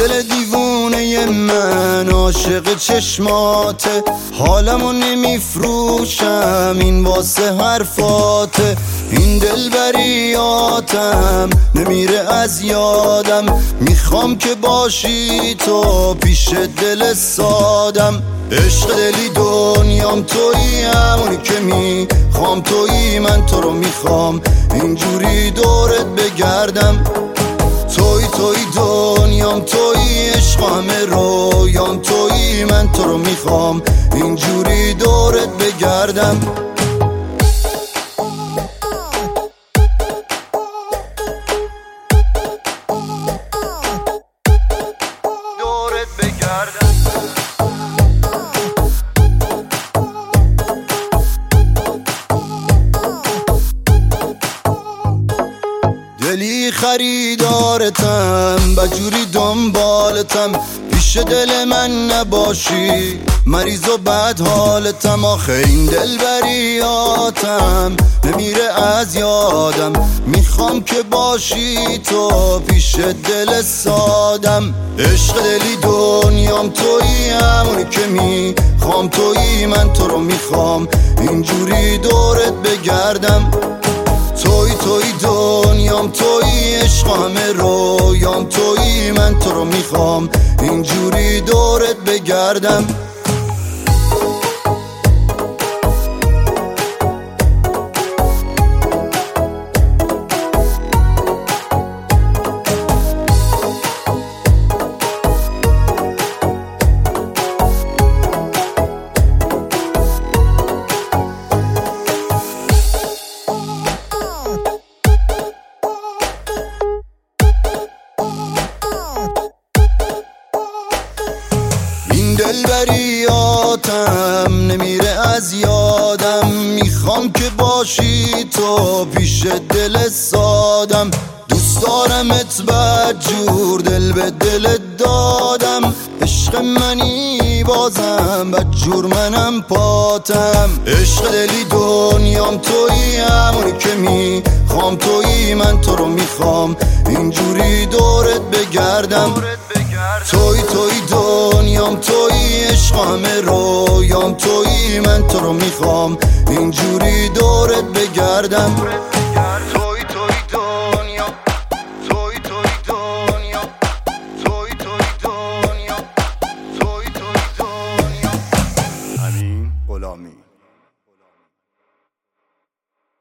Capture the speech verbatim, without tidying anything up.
دل دیوونه من عاشق چشماته، حالمو نمیفروشم این واسه حرفاته. این دلبریاتم نمیره از یادم، میخوام که باشی تو پیش دل سادم. عشق دلی دنیام تویی، همونی که میخوام تویی، من تو رو میخوام اینجوری دورت بگردم. توی توی دنیام تویی، عشق همه رویام تویی، من تو رو میخوام اینجوری دورت بگردم. دورت بگردم. دلی خریدارتم، بجوری دنبالتم، پیش دل من نباشی مریض و بد حالتم. آخه این دلبریاتم نمیره از یادم، میخوام که باشی تو پیش دل سادم. عشق دلی دنیام تویی، همونی که میخوام تویی، من تو رو میخوام اینجوری دورت بگردم. توی توی دنیام تویی، عشق همه رویام تویی، من تو رو میخوام اینجوری دورت بگردم. دلبریاتم نمیره از یادم، میخوام که باشی تو پیش دل سادم. دوست دارمت بدجور، دل به دل دادم، عشق منی بازم بدجور منم پاتم. عشق دلی دنیام تویی، همونی که میخوام تویی، من تو رو میخوام اینجوری دورت بگردم. توی توی دنیام تویی، عشق همه رویام تویی، من تو رو میخوام اینجوری دورت بگردم. توی توی دنیام، توی توی دنیام، توی توی دنیام، توی توی دنیام. امین غلامی.